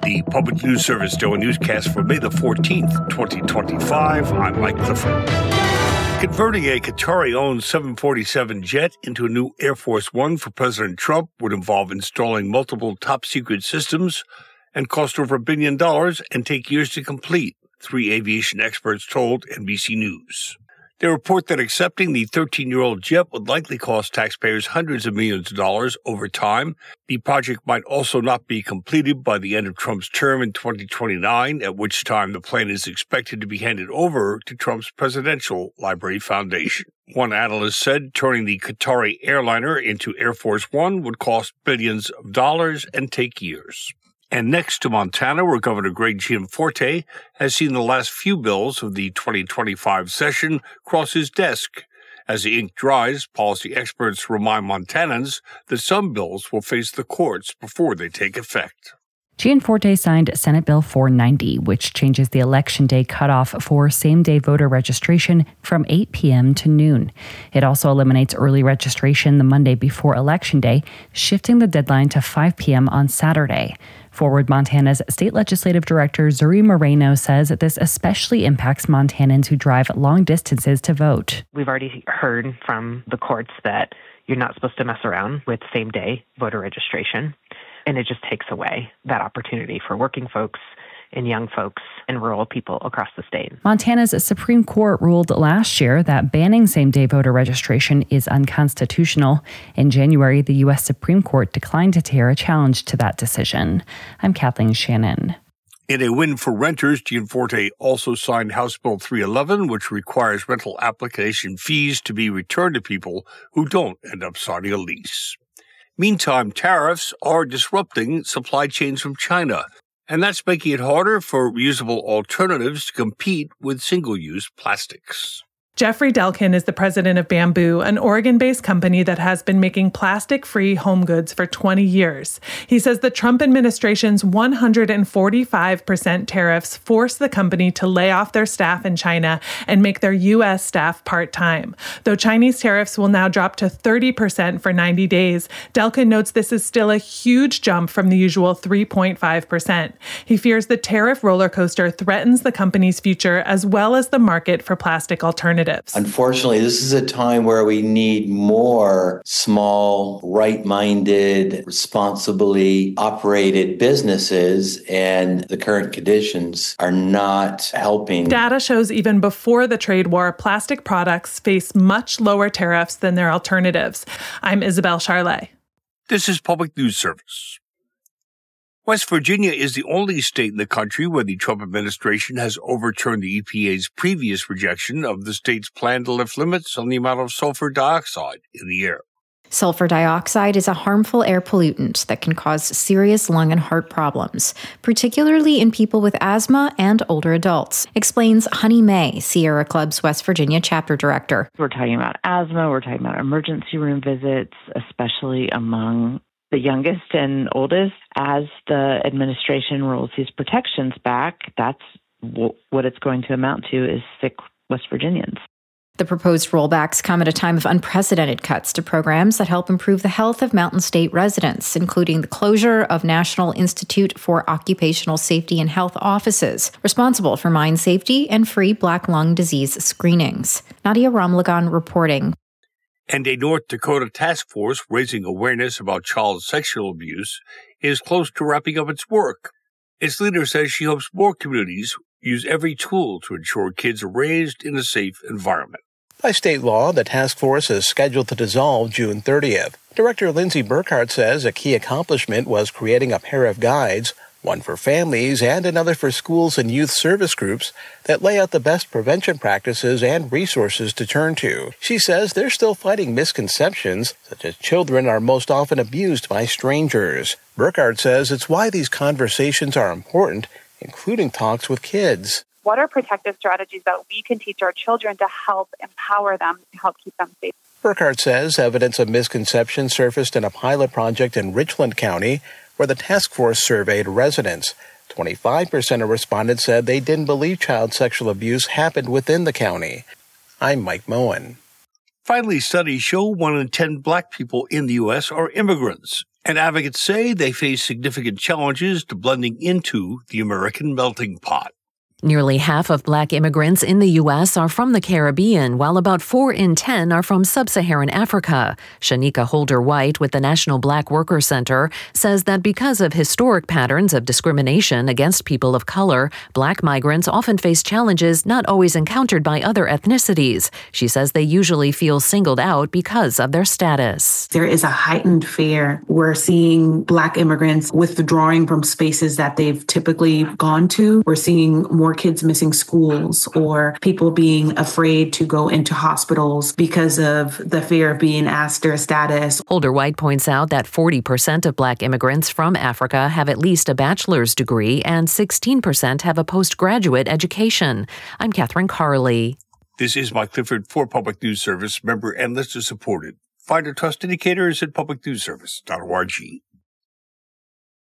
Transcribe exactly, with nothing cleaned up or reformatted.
The Public News Service Daily Newscast for May the fourteenth, twenty twenty-five. I'm Mike Clifford. Converting a Qatari-owned seven forty-seven jet into a new Air Force One for President Trump would involve installing multiple top-secret systems and cost over a billion dollars and take years to complete, three aviation experts told N B C News. They report that accepting the thirteen-year-old jet would likely cost taxpayers hundreds of millions of dollars over time. The project might also not be completed by the end of Trump's term in twenty twenty-nine, at which time the plane is expected to be handed over to Trump's Presidential Library Foundation. One analyst said turning the Qatari airliner into Air Force One would cost billions of dollars and take years. And next to Montana, where Governor Greg Gianforte has seen the last few bills of the twenty twenty-five session cross his desk. As the ink dries, policy experts remind Montanans that some bills will face the courts before they take effect. Gianforte signed Senate Bill four ninety, which changes the Election Day cutoff for same-day voter registration from eight p.m. to noon. It also eliminates early registration the Monday before Election Day, shifting the deadline to five p.m. on Saturday. Forward Montana's state legislative director Zuri Moreno says this especially impacts Montanans who drive long distances to vote. We've already heard from the courts that you're not supposed to mess around with same-day voter registration, and it just takes away that opportunity for working folks and young folks and rural people across the state. Montana's Supreme Court ruled last year that banning same-day voter registration is unconstitutional. In January, the U S Supreme Court declined to hear a challenge to that decision. I'm Kathleen Shannon. In a win for renters, Gianforte also signed House Bill three eleven, which requires rental application fees to be returned to people who don't end up signing a lease. Meantime, tariffs are disrupting supply chains from China, and that's making it harder for reusable alternatives to compete with single-use plastics. Jeffrey Delkin is the president of Bamboo, an Oregon-based company that has been making plastic-free home goods for twenty years. He says the Trump administration's one hundred forty-five percent tariffs forced the company to lay off their staff in China and make their U S staff part-time. Though Chinese tariffs will now drop to thirty percent for ninety days, Delkin notes this is still a huge jump from the usual three point five percent. He fears the tariff roller coaster threatens the company's future as well as the market for plastic alternatives. Unfortunately, this is a time where we need more small, right-minded, responsibly operated businesses, and the current conditions are not helping. Data shows even before the trade war, plastic products face much lower tariffs than their alternatives. I'm Isabel Charlet. This is Public News Service. West Virginia is the only state in the country where the Trump administration has overturned the E P A's previous rejection of the state's plan to lift limits on the amount of sulfur dioxide in the air. Sulfur dioxide is a harmful air pollutant that can cause serious lung and heart problems, particularly in people with asthma and older adults, explains Honey May, Sierra Club's West Virginia chapter director. We're talking about asthma, we're talking about emergency room visits, especially among the youngest and oldest. As the administration rolls these protections back, that's w- what it's going to amount to is sick West Virginians. The proposed rollbacks come at a time of unprecedented cuts to programs that help improve the health of Mountain State residents, including the closure of National Institute for Occupational Safety and Health offices, responsible for mine safety and free black lung disease screenings. Nadia Ramlagan reporting. And a North Dakota task force raising awareness about child sexual abuse is close to wrapping up its work. Its leader says she hopes more communities use every tool to ensure kids are raised in a safe environment. By state law, the task force is scheduled to dissolve June thirtieth. Director Lindsay Burkhardt says a key accomplishment was creating a pair of guides, one for families and another for schools and youth service groups, that lay out the best prevention practices and resources to turn to. She says they're still fighting misconceptions, such as children are most often abused by strangers. Burkhardt says it's why these conversations are important, including talks with kids. What are protective strategies that we can teach our children to help empower them, to help keep them safe? Burkhardt says evidence of misconception surfaced in a pilot project in Richland County, where the task force surveyed residents. twenty-five percent of respondents said they didn't believe child sexual abuse happened within the county. I'm Mike Moen. Finally, studies show one in ten black people in the U S are immigrants, and advocates say they face significant challenges to blending into the American melting pot. Nearly half of black immigrants in the U S are from the Caribbean, while about four in ten are from sub-Saharan Africa. Shanika Holder-White with the National Black Worker Center says that because of historic patterns of discrimination against people of color, black migrants often face challenges not always encountered by other ethnicities. She says they usually feel singled out because of their status. There is a heightened fear. We're seeing black immigrants withdrawing from spaces that they've typically gone to. We're seeing more kids missing schools or people being afraid to go into hospitals because of the fear of being asked their status. Holder-White points out that forty percent of black immigrants from Africa have at least a bachelor's degree and sixteen percent have a postgraduate education. I'm Catherine Carley. This is Mike Clifford for Public News Service, member and listener supported. Find our trust indicators at public news service dot org.